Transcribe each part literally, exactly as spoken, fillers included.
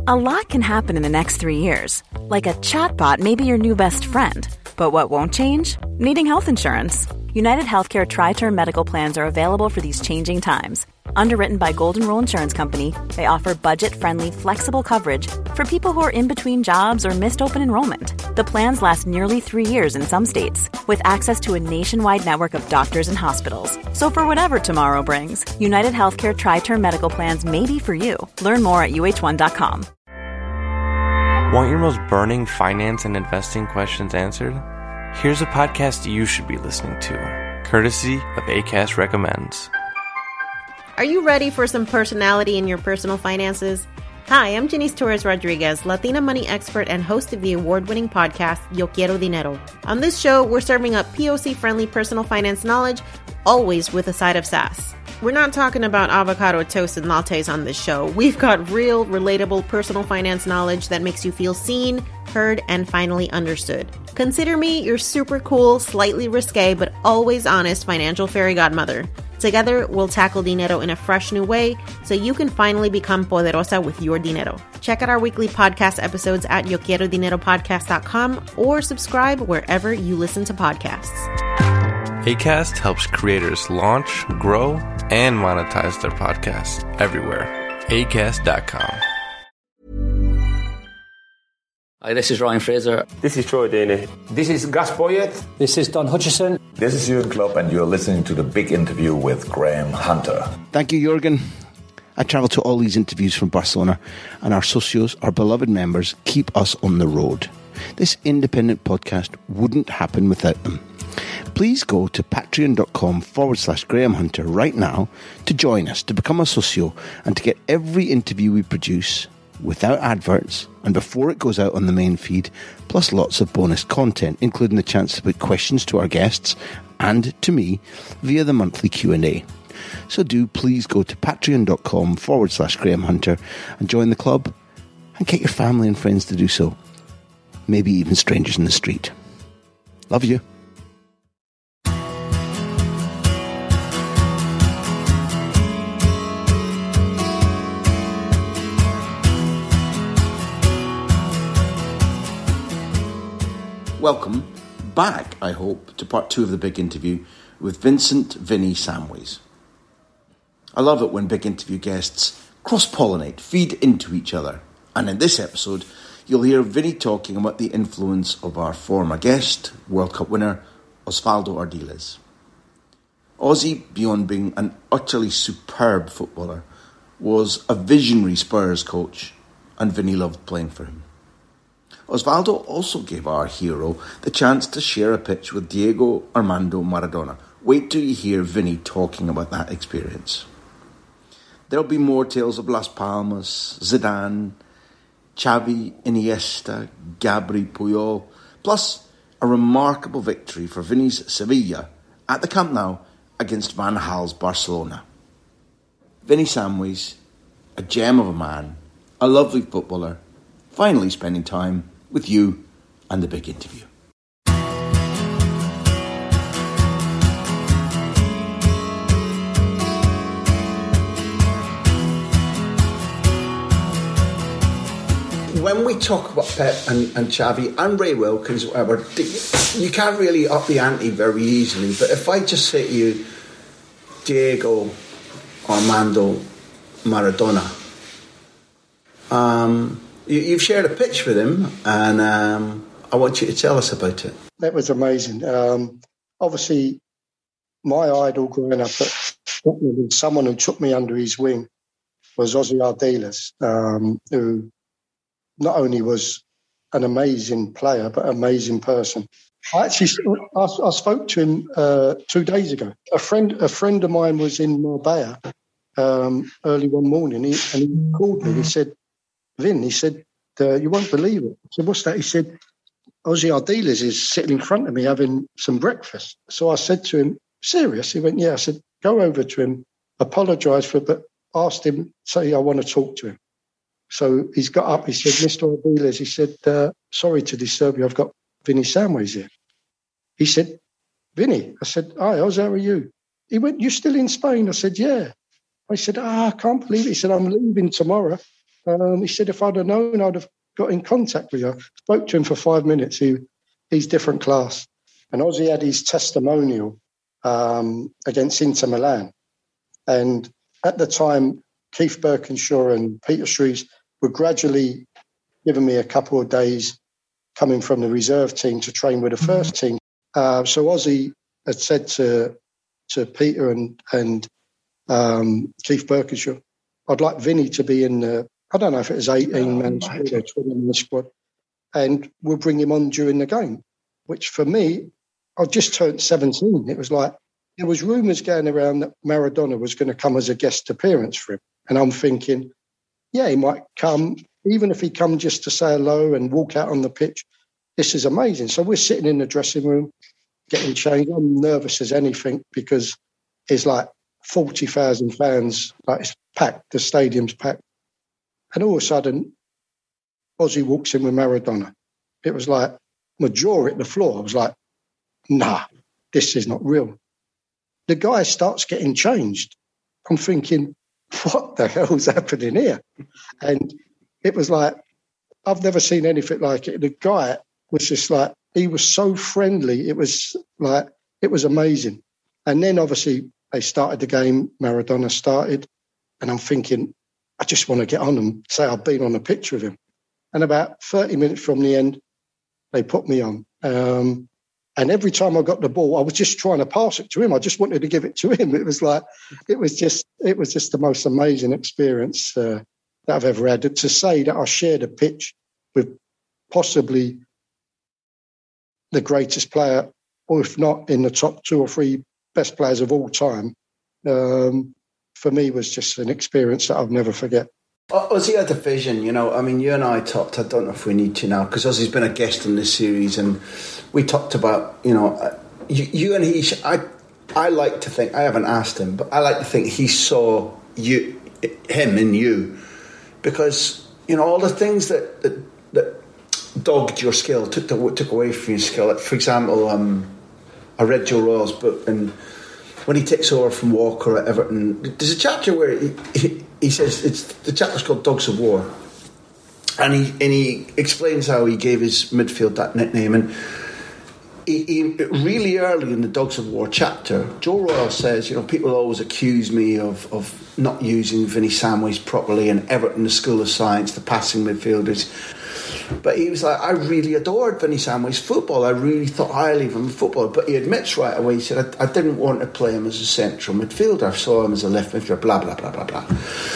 A lot can happen in the next three years. Like a chatbot may be your new best friend. But what won't change? Needing health insurance. United Healthcare Tri-Term Medical Plans are available for these changing times. Underwritten by Golden Rule Insurance Company, they offer budget-friendly, flexible coverage for people who are in between jobs or missed open enrollment. The plans last nearly three years in some states, with access to a nationwide network of doctors and hospitals. So for whatever tomorrow brings, United Healthcare Tri-Term Medical Plans may be for you. Learn more at U H one dot com. Want your most burning finance and investing questions answered? Here's a podcast you should be listening to, courtesy of Acast Recommends. Are you ready for some personality in your personal finances? Hi, I'm Janice Torres Rodriguez, Latina money expert and host of the award-winning podcast, Yo Quiero Dinero. On this show, we're serving up P O C-friendly personal finance knowledge, always with a side of sass. We're not talking about avocado toast and lattes on this show. We've got real, relatable personal finance knowledge that makes you feel seen, heard, and finally understood. Consider me your super cool, slightly risque, but always honest financial fairy godmother. Together, we'll tackle dinero in a fresh new way so you can finally become poderosa with your dinero. Check out our weekly podcast episodes at yo quiero dinero podcast dot com or subscribe wherever you listen to podcasts. Acast helps creators launch, grow, and monetize their podcasts everywhere. acast dot com. Hi, this is Ryan Fraser. This is Troy Deeney. This is Gus Poyet. This is Don Hutchison. This is Jürgen Klopp, and you're listening to The Big Interview with Graham Hunter. Thank you, Jürgen. I travel to all these interviews from Barcelona, and our socios, our beloved members, keep us on the road. This independent podcast wouldn't happen without them. Please go to patreon.com forward slash Graham Hunter right now to join us, to become a socio, and to get every interview we produce without adverts and before it goes out on the main feed, plus lots of bonus content, including the chance to put questions to our guests and to me via the monthly Q and A. So do please go to patreon.com forward slash Graham Hunter and join the club, and get your family and friends to do so. Maybe even strangers in the street. Love you. Welcome back, I hope, to part two of the big interview with Vincent Vinny Samways. I love it when big interview guests cross-pollinate, feed into each other. And in this episode, you'll hear Vinny talking about the influence of our former guest, World Cup winner, Osvaldo Ardiles. Ozzy, beyond being an utterly superb footballer, was a visionary Spurs coach, and Vinny loved playing for him. Osvaldo also gave our hero the chance to share a pitch with Diego Armando Maradona. Wait till you hear Vinny talking about that experience. There'll be more tales of Las Palmas, Zidane, Xavi, Iniesta, Gabri, Puyol, plus a remarkable victory for Vinny's Sevilla at the Camp Nou against Van Gaal's Barcelona. Vinny Samways, a gem of a man, a lovely footballer, finally spending time with you and the big interview. When we talk about Pep and, and Xavi and Ray Wilkins, whatever, you can't really up the ante very easily. But if I just say to you, Diego Armando Maradona, um, you, you've shared a pitch with him, and um, I want you to tell us about it. That was amazing. Um, obviously, my idol growing up at Tottenham, someone who took me under his wing, was Ozzy Ardiles, um, who not only was an amazing player, but an amazing person. I actually I, I spoke to him uh, two days ago. A friend, a friend of mine was in Marbella um, early one morning, he, and he called me. He said, "Vin," he said, uh, "you won't believe it." I said, "What's that?" He said, "Ozzy Ardiles is sitting in front of me having some breakfast." So I said to him, "Serious?" He went, "Yeah." I said, "Go over to him, apologise for it, but asked him, say I want to talk to him." So he's got up, he said, "Mister Ardiles," he said, uh, "sorry to disturb you, I've got Vinny Samways here." He said, "Vinny?" I said, "Hi, Oz, how are you?" He went, "You still in Spain?" I said, "Yeah." I said, "Ah, I can't believe it." He said, "I'm leaving tomorrow." Um, he said, if I'd have known, I'd have got in contact with you. I spoke to him for five minutes. He, he's different class. And Ozzy had his testimonial um, against Inter Milan. And at the time, Keith Birkinshaw and Peter Shreves were gradually giving me a couple of days coming from the reserve team to train with the first team. Uh, so Ozzy had said to to Peter and, and um, Keith Birkinshaw, I'd like Vinny to be in the, I don't know if it was eighteen-man oh, squad or twenty-man squad, and we'll bring him on during the game, which for me, I just turned seventeen. It was like, there was rumours going around that Maradona was going to come as a guest appearance for him. And I'm thinking, yeah, he might come, even if he come just to say hello and walk out on the pitch. This is amazing. So we're sitting in the dressing room, getting changed. I'm nervous as anything because it's like forty thousand fans, like it's packed, the stadium's packed. And all of a sudden, Ozzy walks in with Maradona. It was like my jaw hit the floor. I was like, nah, this is not real. The guy starts getting changed. I'm thinking, what the hell's happening here? And it was like, I've never seen anything like it. The guy was just like, he was so friendly. It was like, it was amazing. And then obviously they started the game, Maradona started, and I'm thinking, I just want to get on and say I've been on a pitch with him. And about thirty minutes from the end, they put me on. Um, and every time I got the ball, I was just trying to pass it to him. I just wanted to give it to him. It was like, it was just, it was just the most amazing experience uh, that I've ever had. To say that I shared a pitch with possibly the greatest player, or if not in the top two or three best players of all time, um, for me was just an experience that I'll never forget. Ozzy had a vision, you know. I mean, you and I talked, I don't know if we need to now, because Ozzy's been a guest in this series, and we talked about, you know, uh, you, you and he, I I like to think, I haven't asked him, but I like to think he saw you, him in you, because, you know, all the things that, that, that dogged your skill, took the, took away from your skill. Like, for example, um, I read Joe Royle's book, and when he takes over from Walker at Everton, there's a chapter where he, he, he says, it's the chapter's called Dogs of War, and he and he explains how he gave his midfield that nickname. And he, he really early in the Dogs of War chapter, Joe Royle says, you know, people always accuse me of, of not using Vinnie Samways properly, and Everton, the School of Science, the passing midfielders. But he was like, I really adored Vinnie Samways' football. I really thought highly of him in football. But he admits right away, he said, I, I didn't want to play him as a central midfielder. I saw him as a left midfielder, blah, blah, blah, blah, blah.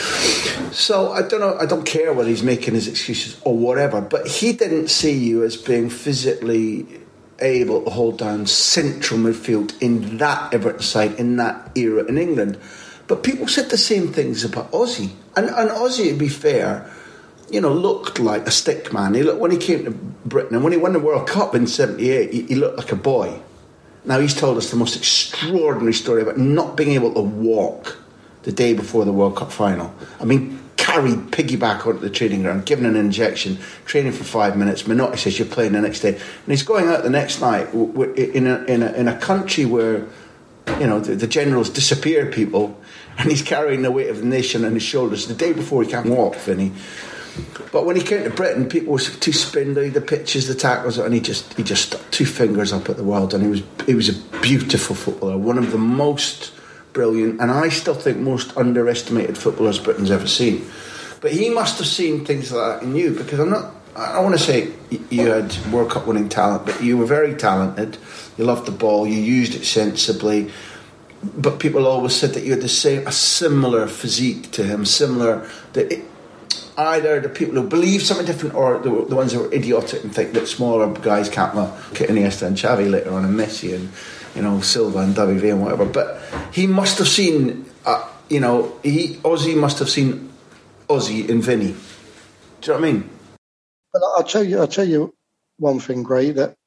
So I don't know, I don't care whether he's making his excuses or whatever, but he didn't see you as being physically able to hold down central midfield in that Everton side, in that era in England. But people said the same things about Ozzy. And, and Ozzy, to be fair, you know, looked like a stick man. He looked, when he came to Britain, and when he won the World Cup in seventy-eight, he, he looked like a boy. Now, he's told us the most extraordinary story about not being able to walk the day before the World Cup final. I mean, carried piggyback onto the training ground, given an injection, training for five minutes. Minotti says you're playing the next day, and he's going out the next night in a in a, in a country where, you know, the, the generals disappear people, and he's carrying the weight of the nation on his shoulders the day before he can't walk, Vinny. But when he came to Britain, people were too spindly, the pitches, the tackles, and he just he just stuck two fingers up at the world, and he was he was a beautiful footballer, one of the most brilliant, and I still think most underestimated footballers Britain's ever seen. But he must have seen things like that in you, because I'm not, I don't want to say you had World Cup winning talent, but you were very talented, you loved the ball, you used it sensibly, but people always said that you had the same, a similar physique to him, similar, that it, either the people who believe something different, or the, the ones who are idiotic and think that smaller guys can't, well, Iniesta and Xavi later on, and Messi and, you know, Silva and W V and whatever. But he must have seen, uh, you know, he Ozzy must have seen Ozzy in Vinny. Do you know what I mean? Well, I'll tell you, I'll tell you one thing, Gray, that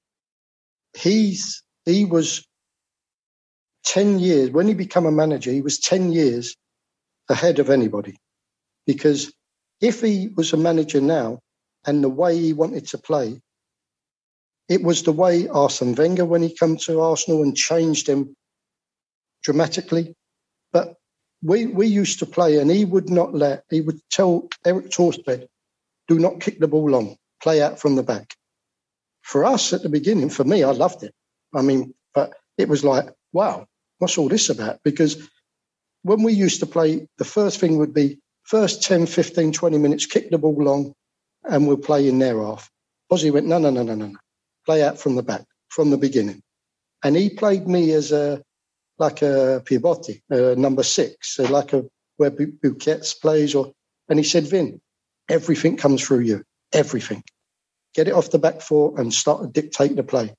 he's he was ten years when he became a manager. He was ten years ahead of anybody, because if he was a manager now and the way he wanted to play, it was the way Arsene Wenger, when he came to Arsenal and changed him dramatically. But we, we used to play, and he would not let, he would tell Eric Torsted, do not kick the ball long, play out from the back. For us at the beginning, for me, I loved it. I mean, but it was like, wow, what's all this about? Because when we used to play, the first thing would be first ten, fifteen, twenty minutes, kick the ball long, and we'll play in their half. Ozzy went, no, no, no, no, no, no. Play out from the back, from the beginning. And he played me as a, like a pivote, uh, number six, so like a, where Busquets plays. Or, and he said, Vin, everything comes through you, everything. Get it off the back foot and start to dictate the play.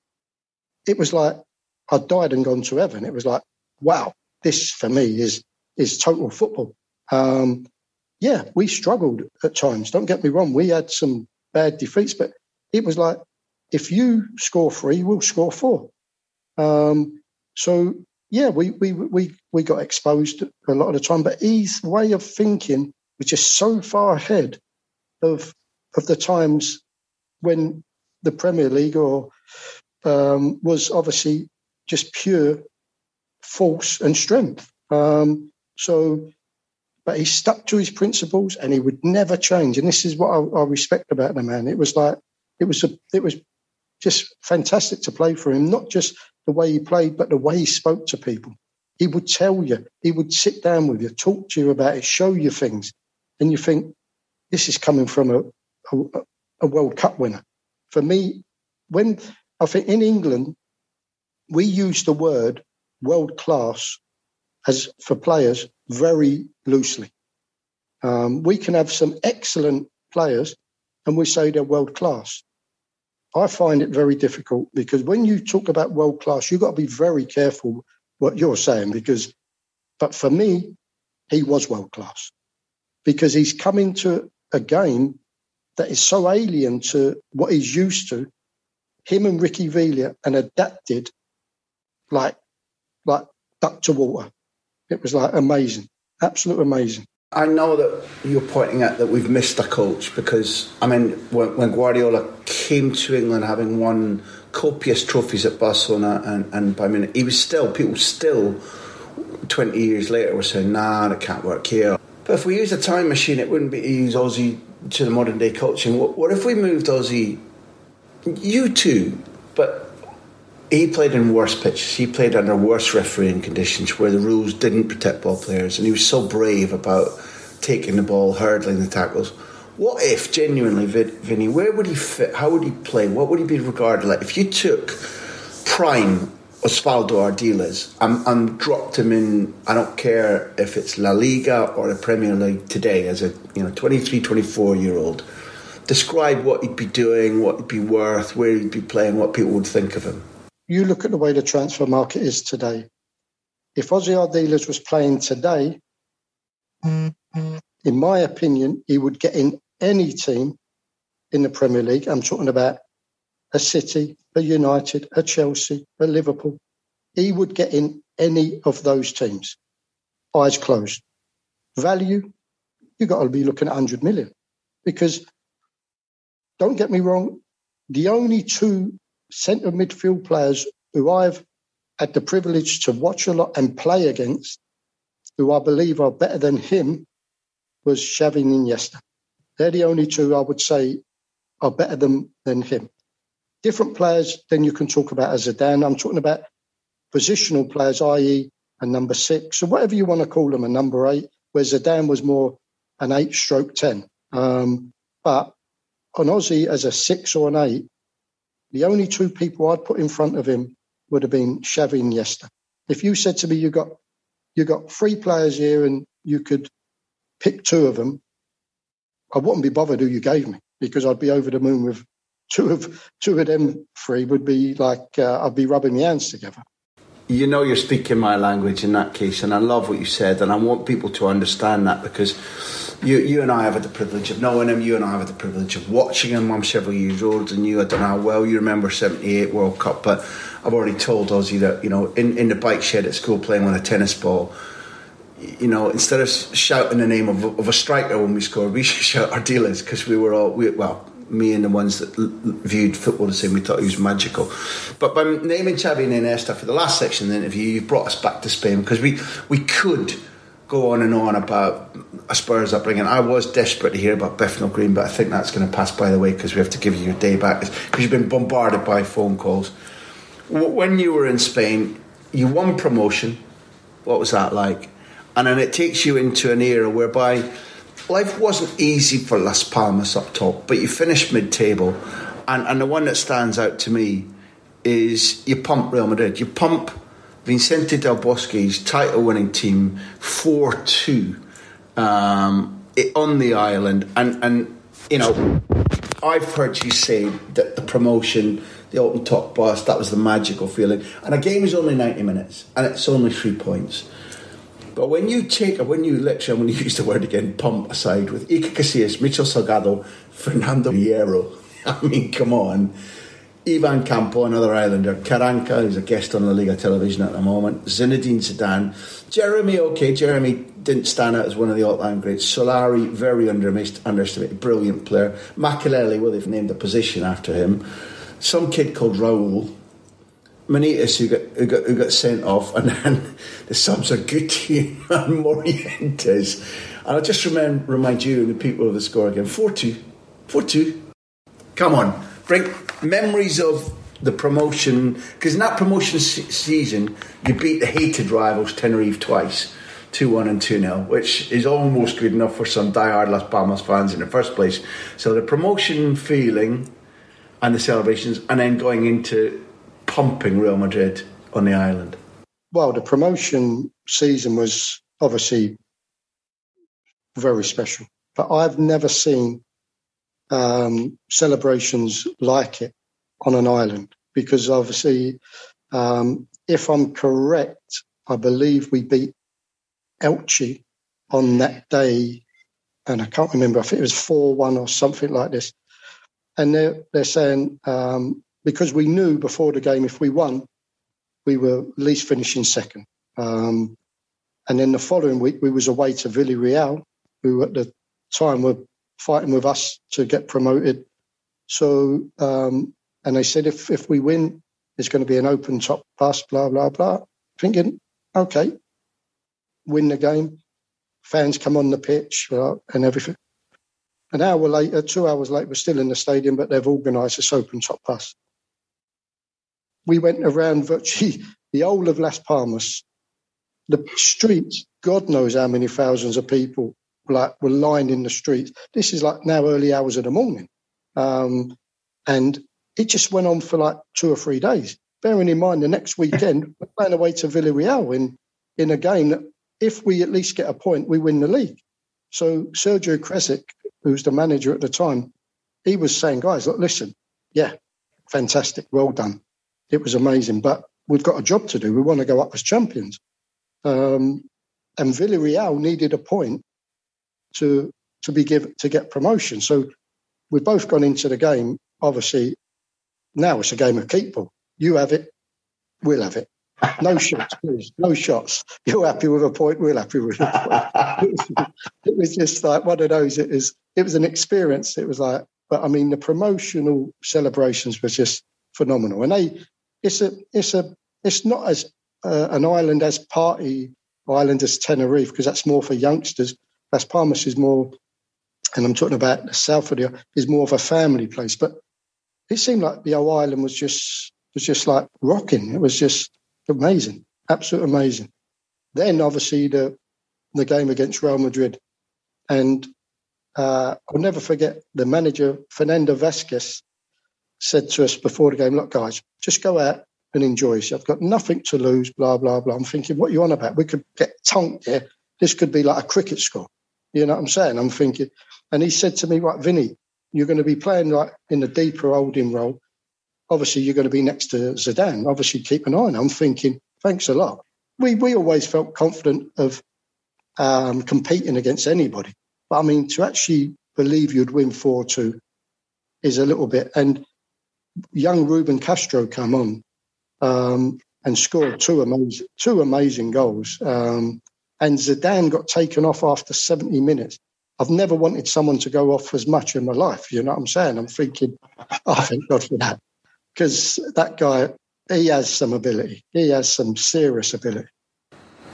It was like I died and gone to heaven. It was like, wow, this for me is is total football. Um, yeah, we struggled at times. Don't get me wrong. We had some bad defeats, but it was like, if you score three, we'll score four. Um, so, yeah, we, we, we, we got exposed a lot of the time, but his way of thinking was just so far ahead of of the times when the Premier League or um, was obviously just pure force and strength. Um, so, but he stuck to his principles and he would never change. And this is what I, I respect about the man. It was like, it was, a, it was just fantastic to play for him, not just the way he played, but the way he spoke to people. He would tell you, he would sit down with you, talk to you about it, show you things. And you think, this is coming from a, a, a World Cup winner. For me, when I think in England, we use the word world class as for players very loosely. Um, we can have some excellent players and we say they're world class. I find it very difficult because when you talk about world class, you've got to be very careful what you're saying because, but for me, he was world class because he's come into a game that is so alien to what he's used to, him and Ricky Villa, and adapted like, like duck to water. It was like amazing, absolute amazing. I know that you're pointing out that we've missed a coach because, I mean, when, when Guardiola came to England having won copious trophies at Barcelona and, and Bayern Munich, he was still, people still, twenty years later were saying, nah, that can't work here. But if we use a time machine, it wouldn't be to use Ozzy to the modern day coaching. What, what if we moved Ozzy, you too, but he played in worse pitches. He played under worse refereeing conditions where the rules didn't protect ball players, and he was so brave about taking the ball, hurdling the tackles. What if, genuinely, Vinny, where would he fit? How would he play? What would he be regarded like? If you took prime Osvaldo Ardiles and, and dropped him in, I don't care if it's La Liga or the Premier League today, as a you know twenty-three, twenty-four-year-old, describe what he'd be doing, what he'd be worth, where he'd be playing, what people would think of him. You look at the way the transfer market is today. If Ozzy Ardiles was playing today, in my opinion, he would get in any team in the Premier League. I'm talking about a City, a United, a Chelsea, a Liverpool. He would get in any of those teams. Eyes closed. Value, you've got to be looking at one hundred million. Because, don't get me wrong, the only two centre midfield players who I've had the privilege to watch a lot and play against, who I believe are better than him, was Xavi and Iniesta. They're the only two I would say are better than, than him. Different players, then you can talk about as Zidane. I'm talking about positional players, that is a number six, or whatever you want to call them, a number eight, where Zidane was more an eight stroke ten. Um, but on Ozzy as a six or an eight, the only two people I'd put in front of him would have been Xavi and Iniesta. If you said to me, you got you got three players here and you could pick two of them, I wouldn't be bothered who you gave me because I'd be over the moon with two of two of them three would be like uh, I'd be rubbing my hands together. You know you're speaking my language in that case, and I love what you said, and I want people to understand that because you you and I have had the privilege of knowing him, you and I have had the privilege of watching him. I'm several years older than you. I don't know how well you remember seventy-eight World Cup, but I've already told Ozzy that, you know, in, in the bike shed at school playing with a tennis ball, you know, instead of shouting the name of, of a striker when we scored, we should shout Ardiles because we were all, we, well, me and the ones that l- viewed football the same, we thought he was magical. But by naming Xavi and Iniesta for the last section of the interview, you brought us back to Spain because we, we could go on and on about a Spurs upbringing. I was desperate to hear about Bethnal Green, but I think that's going to pass by the way because we have to give you your day back because you've been bombarded by phone calls. When you were in Spain, you won promotion. What was that like? And then it takes you into an era whereby life wasn't easy for Las Palmas up top, but you finished mid-table. And, and the one that stands out to me is you pump Real Madrid. You pump Vicente Del Bosque's title-winning team four two um, on the island. And, and, you know, I've heard you say that the promotion, the open-top bus, that was the magical feeling. And a game is only ninety minutes, and it's only three points. But when you take, when you literally, when you use the word again, pump aside, with Iker Casillas, Mitchell Salgado, Fernando Hierro, I mean, come on. Ivan Campo, another Islander. Karanka, who's a guest on La Liga television at the moment. Zinedine Zidane. Jeremy, okay, Jeremy didn't stand out as one of the all-time greats. Solari, very underestimated, brilliant player. Makelele, well, they've named a position after him. Some kid called Raul. Manitas, who got, who got who got sent off. And then the subs are Guti and Morientes. And I'll just remind, remind you and the people of the score again. four two. four two. Come on. Bring memories of the promotion, because in that promotion se- season you beat the hated rivals Tenerife twice, two one and two nil, which is almost good enough for some diehard Las Palmas fans in the first place. So the promotion feeling and the celebrations, and then going into pumping Real Madrid on the island. Well, the promotion season was obviously very special, but I've never seen Um, celebrations like it on an island, because obviously, um, if I'm correct, I believe we beat Elche on that day, and I can't remember, I think it was four one or something like this. And they're, they're saying, um, because we knew before the game, if we won, we were at least finishing second. Um, and then the following week, we was away to Villarreal, who at the time were fighting with us to get promoted. So, um, and they said, if, if we win, it's going to be an open top bus, blah, blah, blah. Thinking, okay, win the game. Fans come on the pitch uh, and everything. An hour later, two hours later, we're still in the stadium, but they've organised this open top bus. We went around virtually the whole of Las Palmas. The streets, God knows how many thousands of people like were lined in the streets. This is like now early hours of the morning. Um, and it just went on for like two or three days. Bearing in mind the next weekend, we're playing away to Villarreal in, in a game that if we at least get a point, we win the league. So Sergio Kresic, who's the manager at the time, he was saying, guys, look, listen, yeah, fantastic, well done. It was amazing, but we've got a job to do. We want to go up as champions. Um, and Villarreal needed a point to to be given to get promotion. So we've both gone into the game. Obviously, now it's a game of keep ball. You have it, we'll have it. No shots, please. No shots. You're happy with a point, we're happy with a point. It was just like one of those. It was it was an experience. It was like, but I mean, the promotional celebrations was just phenomenal. And they, it's a it's a it's not as uh, an island as party island as Tenerife, because that's more for youngsters. Las Palmas is more, and I'm talking about the south of the, is more of a family place. But it seemed like the whole island was just was just like rocking. It was just amazing, absolutely amazing. Then obviously the the game against Real Madrid, and uh, I'll never forget the manager Fernando Vázquez said to us before the game, "Look, guys, just go out and enjoy yourself. I've got nothing to lose." Blah blah blah. I'm thinking, what are you on about? We could get tonked here. This could be like a cricket score. You know what I'm saying? I'm thinking, and he said to me, right, Vinny, you're going to be playing like in the deeper holding role. Obviously, you're going to be next to Zidane. Obviously, keep an eye on. I'm thinking, thanks a lot. We we always felt confident of um, competing against anybody. But I mean, to actually believe you'd win four two is a little bit. And young Ruben Castro came on um, and scored two amazing, two amazing goals. Um, and Zidane got taken off after seventy minutes. I've never wanted someone to go off as much in my life. You know what I'm saying? I'm thinking, oh, thank God for that. Because that guy, he has some ability. He has some serious ability.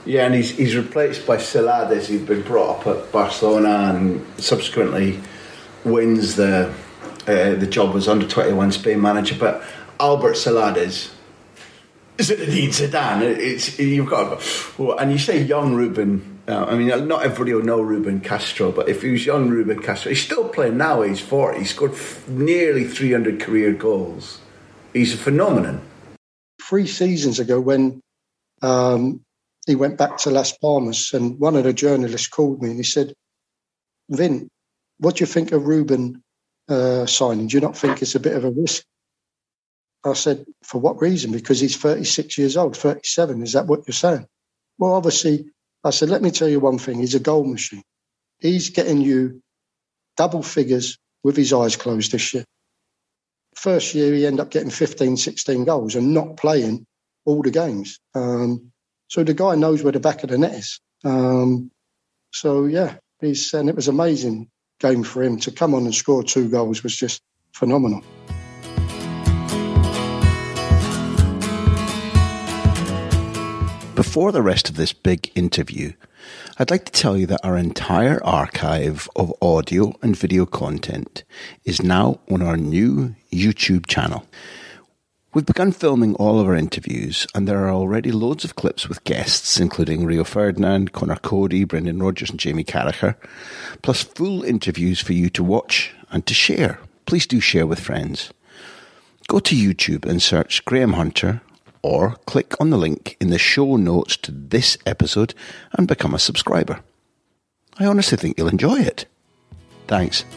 Yeah, and he's he's replaced by Celades, who'd been brought up at Barcelona and subsequently wins the uh, the job as under twenty-one Spain manager. But Albert Celades, Zinedine Zidane, it's you've got to go. And you say young Ruben. Uh, I mean, not everybody will know Ruben Castro, but if he was young Ruben Castro, he's still playing now. He's forty. He scored f- nearly three hundred career goals. He's a phenomenon. Three seasons ago, when um, he went back to Las Palmas, and one of the journalists called me and he said, "Vin, what do you think of Ruben uh, signing? Do you not think it's a bit of a risk?" I said, "For what reason?" "Because he's thirty-six years old, thirty-seven. Is that what you're saying?" Well, obviously. I said, "Let me tell you one thing. He's a goal machine. He's getting you double figures with his eyes closed this year. First year, he ended up getting fifteen, sixteen goals and not playing all the games. Um, so the guy knows where the back of the net is. Um, so, yeah, he's, and it was an amazing game for him. To come on and score two goals was just phenomenal. Before the rest of this big interview, I'd like to tell you that our entire archive of audio and video content is now on our new YouTube channel. We've begun filming all of our interviews, and there are already loads of clips with guests, including Rio Ferdinand, Conor Cody, Brendan Rodgers and Jamie Carragher, plus full interviews for you to watch and to share. Please do share with friends. Go to YouTube and search Graham Hunter, or click on the link in the show notes to this episode and become a subscriber. I honestly think you'll enjoy it. Thanks.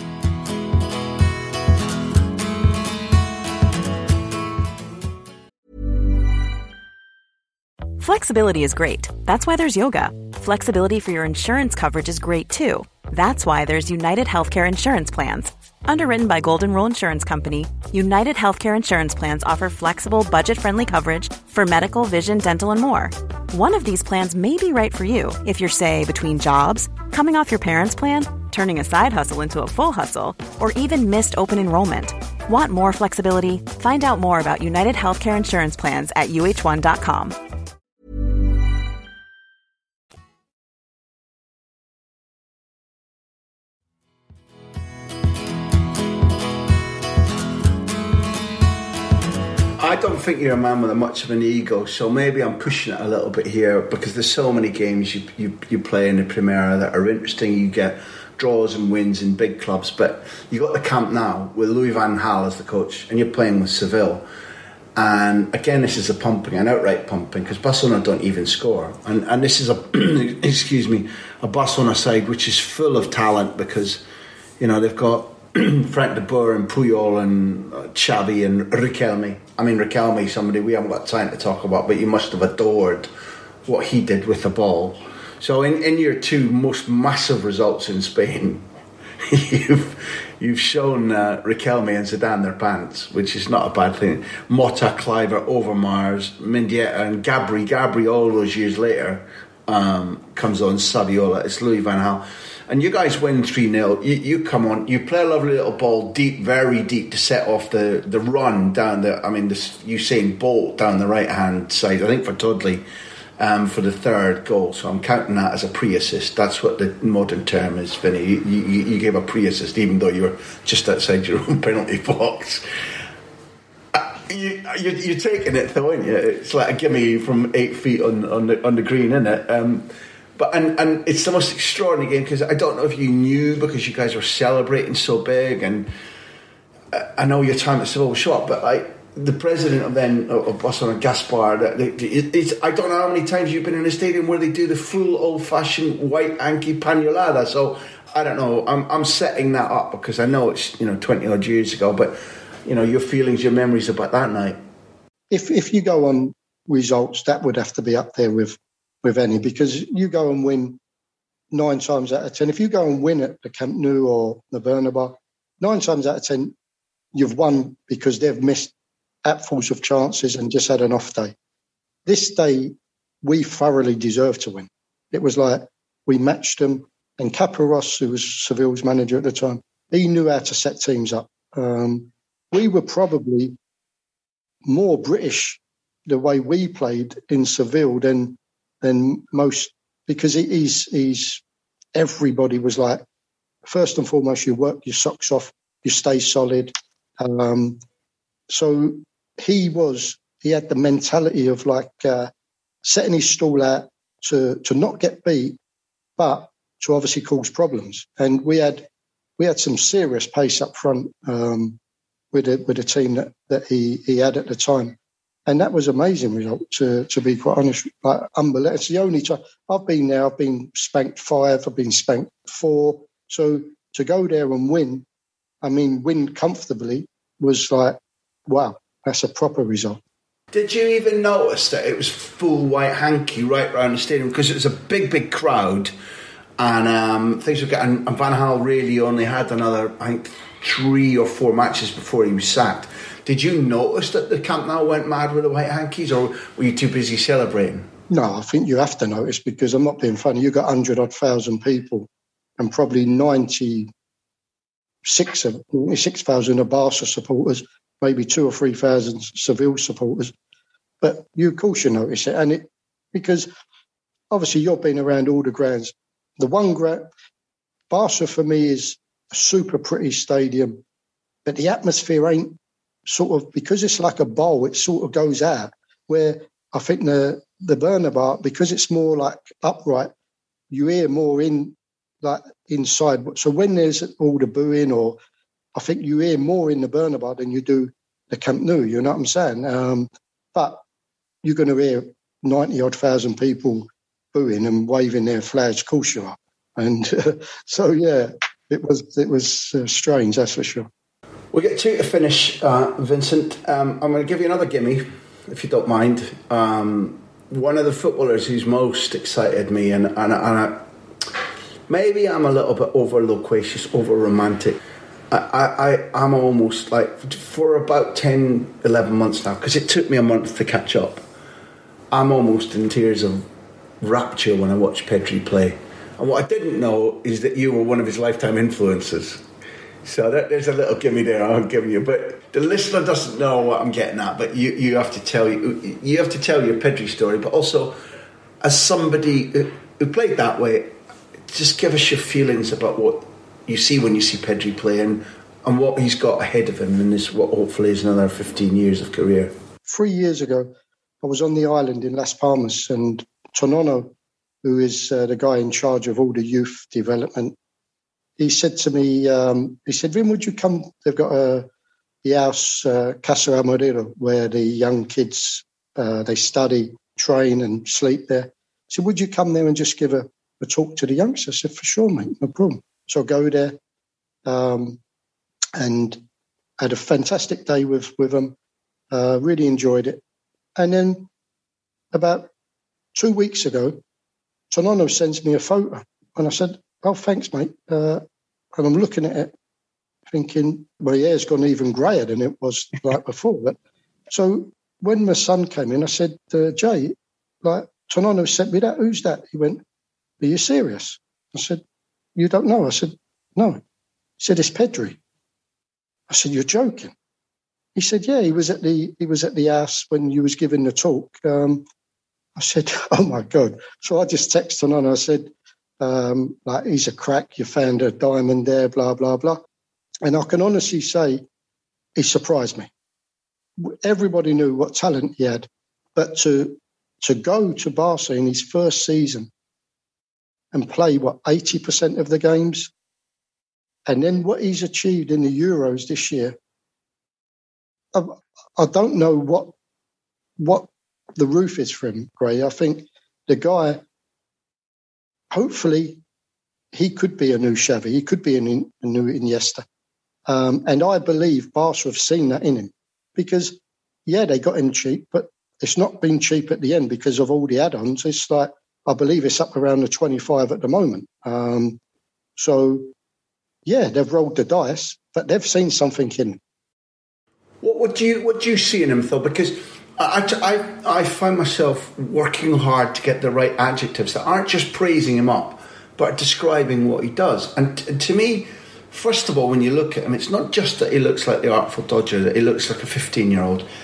Flexibility is great. That's why there's yoga. Flexibility for your insurance coverage is great too. That's why there's United Healthcare Insurance Plans. Underwritten by Golden Rule Insurance Company, United Healthcare Insurance Plans offer flexible, budget-friendly coverage for medical, vision, dental, and more. One of these plans may be right for you if you're, say, between jobs, coming off your parents' plan, turning a side hustle into a full hustle, or even missed open enrollment. Want more flexibility? Find out more about United Healthcare Insurance Plans at U H one dot com. I don't think you're a man with much of an ego, so maybe I'm pushing it a little bit here because there's so many games you you, you play in the Primera that are interesting. You get draws and wins in big clubs, but you got the Camp Nou with Louis van Gaal as the coach, and you're playing with Seville. And again, this is a pumping, an outright pumping, because Barcelona don't even score. And and this is a excuse me, a Barcelona side which is full of talent because, you know, they've got Frank de Boer and Puyol and uh, Xavi and Riquelme. I mean, Riquelme, somebody we haven't got time to talk about, but you must have adored what he did with the ball. So in, in your two most massive results in Spain, you've you've shown uh, Riquelme and Zidane their pants, which is not a bad thing. Mota, Kluivert, Overmars, Mendieta and Gabri. Gabri, all those years later, um, comes on Saviola. It's Louis van Gaal. And you guys win three nil. You, you come on, you play a lovely little ball deep, very deep to set off the, the run down the, I mean, this Usain Bolt down the right-hand side, I think for Dudley, um, for the third goal. So I'm counting that as a pre-assist. That's what the modern term is, Vinny. You, you, you gave a pre-assist even though you were just outside your own penalty box. Uh, you, you, you're taking it though, aren't you? It's like a gimme from eight feet on, on, the, on the green, isn't it? Um, But and, and it's the most extraordinary game because I don't know if you knew because you guys were celebrating so big, and I know your time at Seville was short, but like the president of then of Barcelona, Gaspar, it's, I don't know how many times you've been in a stadium where they do the full old-fashioned white Anki pañolada. So I don't know. I'm I'm setting that up because I know it's, you know, twenty odd years ago, but you know your feelings, your memories about that night. If if you go on results, that would have to be up there with. with any, because you go and win nine times out of ten. If you go and win at the Camp Nou or the Bernabeu, nine times out of ten, you've won because they've missed appfuls of chances and just had an off day. This day, we thoroughly deserved to win. It was like we matched them, and Capirós, who was Seville's manager at the time, he knew how to set teams up. Um, we were probably more British the way we played in Seville than than most, because he, he's he's everybody was like, first and foremost, you work your socks off, you stay solid. Um, so he was he had the mentality of like uh, setting his stall out to to not get beat, but to obviously cause problems. And we had we had some serious pace up front um, with a with a team that, that he, he had at the time. And that was an amazing result, to to be quite honest. Like, unbelievable. It's the only time I've been there. I've been spanked five. I've been spanked four. So to go there and win, I mean, win comfortably was like, wow, that's a proper result. Did you even notice that it was full white hanky right around the stadium? Because it was a big, big crowd, and um, things were getting. And Van Gaal really only had another, I think, three or four matches before he was sacked. Did you notice that the Camp Nou went mad with the white hankies, or were you too busy celebrating? No, I think you have to notice, because I'm not being funny. You got hundred odd thousand people, and probably ninety six of six thousand are Barca supporters, maybe two or three thousand Seville supporters. But you, of course, you notice it, and it because obviously you've been around all the grounds. The one ground, Barca for me is a super pretty stadium, but the atmosphere ain't. Sort of, because it's like a bowl, it sort of goes out, where I think the the Bernabeu, because it's more like upright, you hear more in like inside. So when there's all the booing, or I think you hear more in the Bernabeu than you do the Camp Nou, you know what I'm saying? Um, but you're going to hear ninety odd thousand people booing and waving their flags, of course you are. And uh, so yeah, it was it was uh, strange, that's for sure. We'll get two to finish, uh, Vincent. Um, I'm going to give you another gimme, if you don't mind. Um, one of the footballers who's most excited me, and, and, and I, maybe I'm a little bit over loquacious, over romantic. I, I, I'm almost like, for about ten, eleven months now, because it took me a month to catch up, I'm almost in tears of rapture when I watch Pedri play. And what I didn't know is that you were one of his lifetime influences. So that, there's a little gimme there I'm giving you, but the listener doesn't know what I'm getting at. But you, you have to tell you you have to tell your Pedri story. But also, as somebody who, who played that way, just give us your feelings about what you see when you see Pedri play, and, and what he's got ahead of him in this, what hopefully is another fifteen years of career. Three years ago, I was on the island in Las Palmas, and Tonono, who is uh, the guy in charge of all the youth development, he said to me, um, he said, Vin, would you come? They've got a, the house, uh, Casa Amarero, where the young kids, uh, they study, train and sleep there. He said, would you come there and just give a, a talk to the youngsters? I said, for sure, mate, no problem. So I go there um, and had a fantastic day with, with them, uh, really enjoyed it. And then about two weeks ago, Tonono sends me a photo, and I said, oh, thanks, mate. Uh, and I'm looking at it thinking, my hair's gone even greyer than it was like before. But, so when my son came in, I said, uh, Jay, like, Tonono sent me that. Who's that? He went, are you serious? I said, you don't know? I said, no. He said, it's Pedri. I said, you're joking. He said, yeah, he was at the he was at the house when you was giving the talk. Um, I said, oh, my God. So I just texted Tonono. I said, Um, like, he's a crack, you found a diamond there, blah, blah, blah. And I can honestly say he surprised me. Everybody knew what talent he had, but to to go to Barca in his first season and play, what, eighty percent of the games, and then what he's achieved in the Euros this year, I, I don't know what what the roof is for him, Gray. I think the guy... Hopefully, he could be a new Xavi. He could be a new, a new Iniesta. Um, and I believe Barca have seen that in him. Because, yeah, they got him cheap, but it's not been cheap at the end because of all the add-ons. It's like, I believe it's up around the twenty-five at the moment. Um, so, yeah, they've rolled the dice, but they've seen something in him. What would you, what do you see in him, though? Because I, I, I find myself working hard to get the right adjectives that aren't just praising him up, but describing what he does. And t- to me, first of all, when you look at him, it's not just that he looks like the Artful Dodger, that he looks like a fifteen-year-old.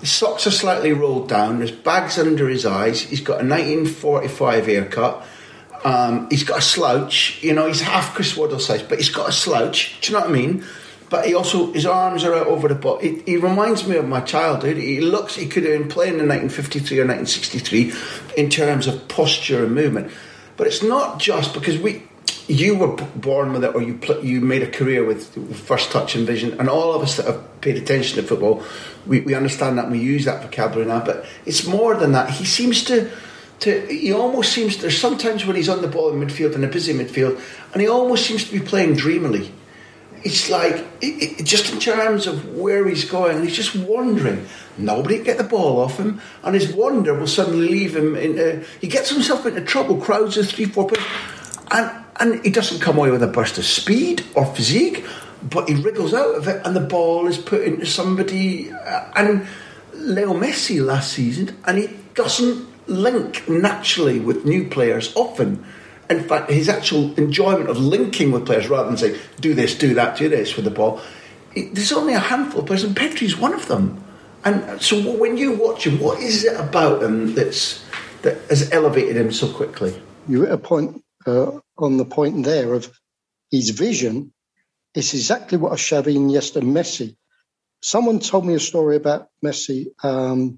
His socks are slightly rolled down. There's bags under his eyes. He's got a nineteen forty-five haircut. Um, he's got a slouch. You know, he's half Chris Waddle size, but he's got a slouch. Do you know what I mean? But he also, his arms are out over the butt. He, he reminds me of my childhood. He looks, he could have been playing in nineteen fifty-three or nineteen sixty-three in terms of posture and movement. But it's not just because we, you were born with it, or you you made a career with first touch and vision, and all of us that have paid attention to football, we, we understand that and we use that vocabulary now. But it's more than that. He seems to, to he almost seems, there's sometimes when he's on the ball in midfield, in a busy midfield, and he almost seems to be playing dreamily. It's like, it, it, just in terms of where he's going, and he's just wandering. Nobody can get the ball off him, and his wander will suddenly leave him into, he gets himself into trouble, crowds of three, four players, and, and he doesn't come away with a burst of speed or physique, but he wriggles out of it, and the ball is put into somebody, uh, and Leo Messi last season, and he doesn't link naturally with new players often. In fact, his actual enjoyment of linking with players rather than saying, do this, do that, do this with the ball, it, there's only a handful of players, and Pedri's one of them. And so when you watch him, what is it about him that's, that has elevated him so quickly? You're at a point uh, on the point there of his vision. It's exactly what a Xavi, Iniesta, Messi. Someone told me a story about Messi, um,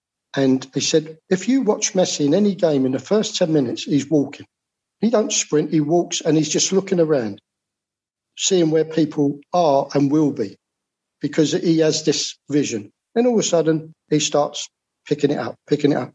and they said, if you watch Messi in any game, in the first ten minutes, he's walking. He don't sprint, he walks, and he's just looking around, seeing where people are and will be, because he has this vision. Then all of a sudden, he starts picking it up, picking it up.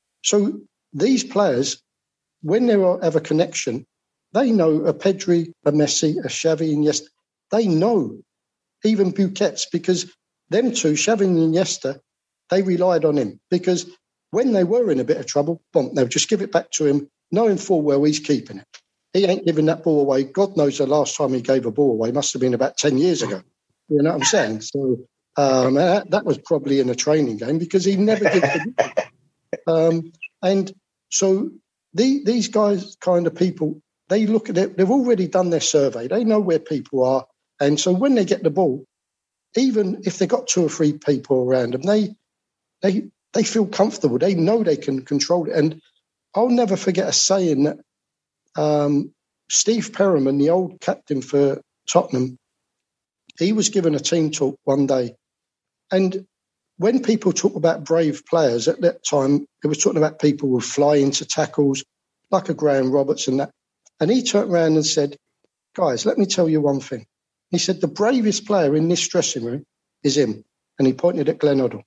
So these players, when they have a connection, they know a Pedri, a Messi, a Xavi, and Iniesta. They know, even Busquets, because them two, Xavi and Iniesta, they relied on him. Because when they were in a bit of trouble, boom, they'll just give it back to him, knowing full well he's keeping it. He ain't giving that ball away. God knows the last time he gave a ball away must have been about ten years ago. You know what I'm saying? So um, that, that was probably in a training game because he never gives the um, And so the, these guys, kind of people, they look at it, they've already done their survey. They know where people are. And so when they get the ball, even if they've got two or three people around them, they they they feel comfortable. They know they can control it. And I'll never forget a saying that um, Steve Perryman, the old captain for Tottenham, he was given a team talk one day. And when people talk about brave players, at that time, they were talking about people who fly into tackles, like a Graham Roberts and that. And he turned around and said, guys, let me tell you one thing. He said, the bravest player in this dressing room is him. And he pointed at Glenn Hoddle.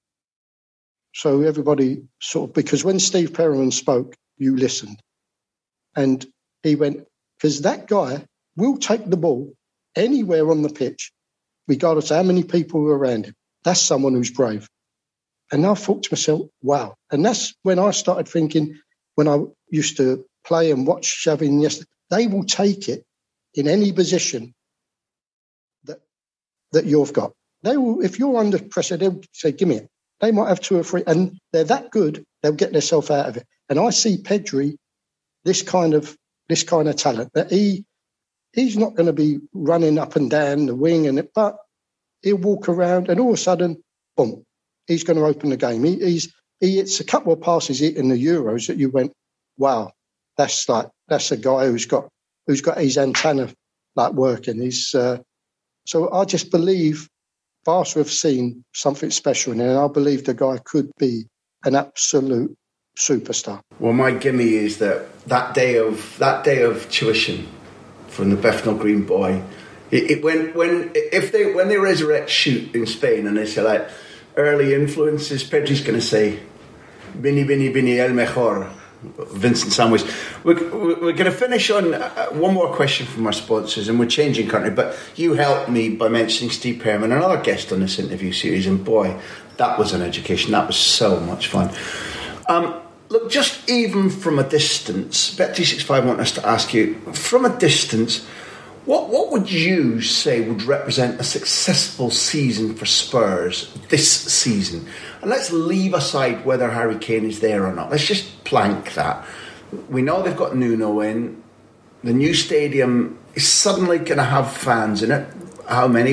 So everybody sort of, because when Steve Perryman spoke, you listened. And he went, because that guy will take the ball anywhere on the pitch, regardless of how many people are around him. That's someone who's brave. And I thought to myself, wow. And that's when I started thinking, when I used to play and watch Xavi and Iniesta, they will take it in any position that that you've got. They will, if you're under pressure, they'll say, give me it. They might have two or three, and they're that good, they'll get themselves out of it. And I see Pedri, this kind of this kind of talent, that he he's not going to be running up and down the wing, and it, but he'll walk around, and all of a sudden, boom, he's going to open the game. He, he's he hits a couple of passes in the Euros that you went, wow, that's like that's a guy who's got who's got his antenna like working. He's uh, so I just believe Barca have seen something special in him, and I believe the guy could be an absolute superstar. Well, my gimme is that that day of that day of tuition from the Bethnal Green boy, it, it when when if they when they resurrect Shoot in Spain and they say like early influences, Pedri's going to say, "Vini, vini, vini, el mejor." Vincent Samways. We're, we're going to finish on uh, one more question from our sponsors, and we're changing country, but you helped me by mentioning Steve Perryman, another guest on this interview series, and boy, that was an education. That was so much fun. Um, look, just even from a distance, Bet three sixty-five want us to ask you, from a distance, what what would you say would represent a successful season for Spurs this season? And let's leave aside whether Harry Kane is there or not. Let's just plank that. We know they've got Nuno in. The new stadium is suddenly going to have fans in it. How many?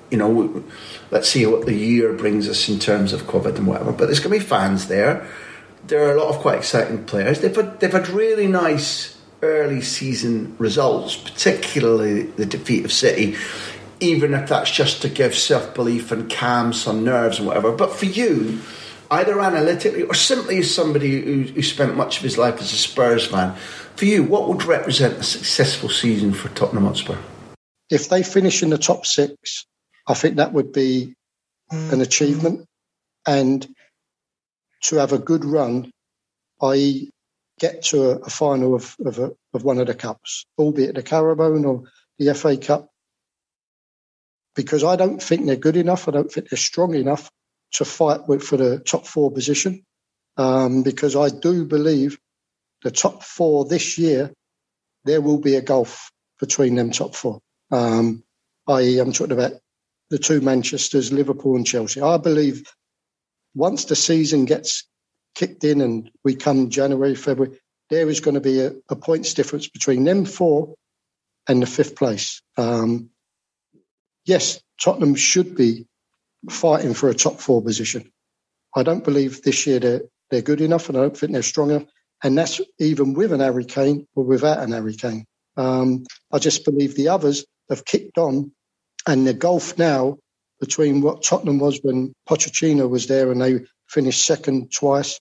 you know, let's see what the year brings us in terms of COVID and whatever. But there's going to be fans there. There are a lot of quite exciting players. They've had, they've had really nice early season results, particularly the defeat of City, even if that's just to give self-belief and calm some nerves and whatever. But for you, either analytically or simply as somebody who, who spent much of his life as a Spurs fan, for you, what would represent a successful season for Tottenham Hotspur? If they finish in the top six, I think that would be an achievement. And to have a good run, that is get to a, a final of of, a, of one of the cups, albeit the Carabao or the F A Cup, because I don't think they're good enough. I don't think they're strong enough to fight with, for the top four position, um, because I do believe the top four this year, there will be a gulf between them top four. Um, that is, I'm talking about the two Manchesters, Liverpool and Chelsea. I believe once the season gets kicked in and we come January, February, there is going to be a, a points difference between them four and the fifth place. Um, yes, Tottenham should be fighting for a top four position. I don't believe this year they're, they're good enough, and I don't think they're strong enough. And that's even with an Harry Kane or without an Harry Kane. Um, I just believe the others have kicked on, and the gulf now between what Tottenham was when Pochettino was there and they finished second twice.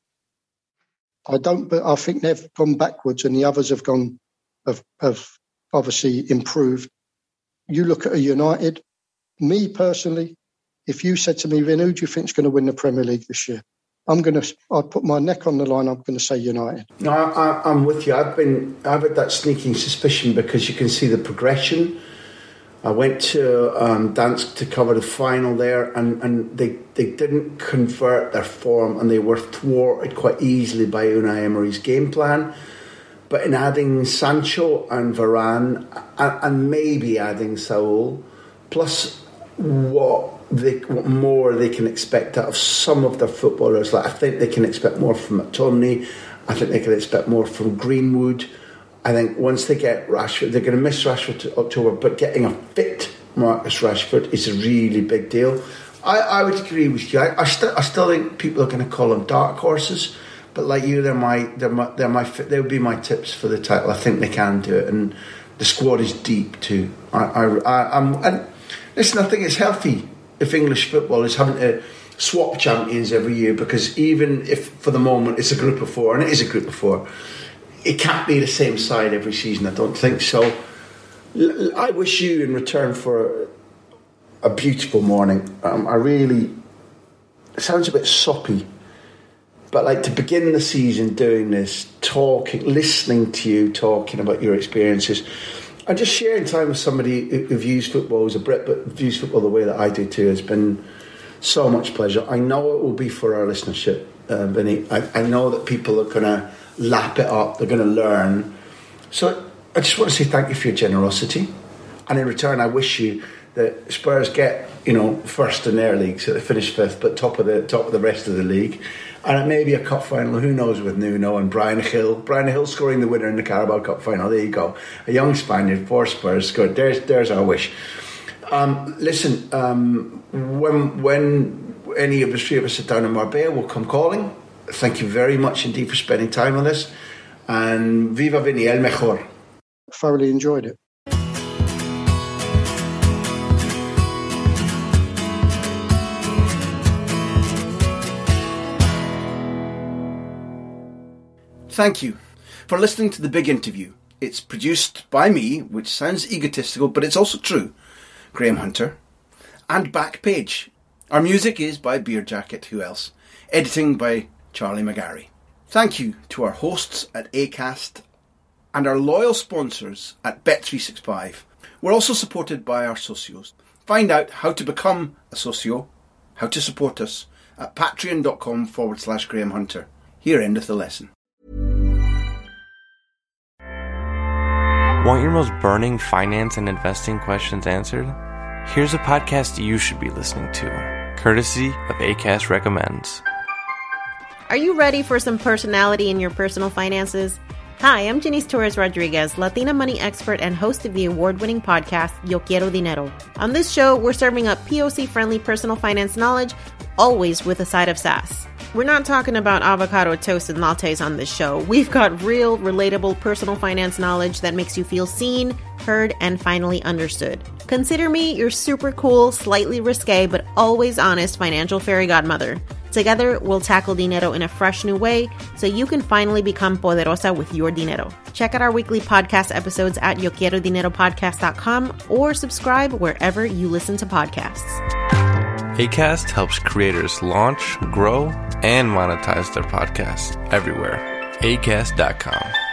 I don't, but I think they've gone backwards, and the others have gone, have, have obviously improved. You look at a United. Me personally, if you said to me, Vin, who do you think is going to win the Premier League this year? I'm going to. I put my neck on the line. I'm going to say United. No, I, I'm with you. I've been. I've had that sneaking suspicion because you can see the progression. I went to um, Dansk to cover the final there, and, and they, they didn't convert their form, and they were thwarted quite easily by Unai Emery's game plan. But in adding Sancho and Varane, and, and maybe adding Saul, plus what they what more they can expect out of some of their footballers, like I think they can expect more from McTominay. I think they can expect more from Greenwood. I think once they get Rashford, they're going to miss Rashford to October, but getting a fit Marcus Rashford is a really big deal. I, I would agree with you. I, I, st- I still think people are going to call them dark horses, but like you, they're my, they're my, they're my, they would be my tips for the title. I think they can do it, and the squad is deep too. I, I, I I'm, and listen, I think it's healthy if English football is having to swap champions every year, because even if for the moment it's a group of four, and it is a group of four, it can't be the same side every season, I don't think. So I wish you, in return for a beautiful morning, um, I really, it sounds a bit soppy, but like to begin the season doing this, talking, listening to you talking about your experiences, and just sharing time with somebody who views football as a Brit, but views football the way that I do too, has been so much pleasure. I know it will be for our listenership, uh, Vinny. I, I know that people are going to lap it up, they're going to learn. So I just want to say thank you for your generosity, and in return I wish you that Spurs get, you know, first in their league, so they finish fifth, but top of the top of the rest of the league, and it may be a cup final, who knows, with Nuno and Brian Hill Brian Hill scoring the winner in the Carabao Cup final. There you go, a young Spaniard for Spurs scored. There's there's our wish. Um, listen, um, when when any of the three of us sit down in Marbella, we'll come calling. Thank you very much indeed for spending time with us. And viva Vinny, el mejor. Thoroughly enjoyed it. Thank you for listening to The Big Interview. It's produced by me, which sounds egotistical, but it's also true, Graham Hunter, and Backpage. Our music is by Beer Jacket, who else? Editing by Charlie McGarry. Thank you to our hosts at Acast and our loyal sponsors at Bet three sixty-five. We're also supported by our socios. Find out how to become a socio, how to support us, at patreon.com forward slash Graham Hunter. Here endeth the lesson. Want your most burning finance and investing questions answered? Here's a podcast you should be listening to, courtesy of Acast Recommends. Are you ready for some personality in your personal finances? Hi, I'm Janice Torres Rodriguez, Latina money expert and host of the award-winning podcast, Yo Quiero Dinero. On this show, we're serving up P O C-friendly personal finance knowledge, always with a side of sass. We're not talking about avocado toast and lattes on this show. We've got real, relatable personal finance knowledge that makes you feel seen, heard, and finally understood. Consider me your super cool, slightly risque, but always honest financial fairy godmother. Together, we'll tackle dinero in a fresh new way so you can finally become poderosa with your dinero. Check out our weekly podcast episodes at yo quiero dinero podcast dot com or subscribe wherever you listen to podcasts. Acast helps creators launch, grow, and monetize their podcasts everywhere. acast dot com.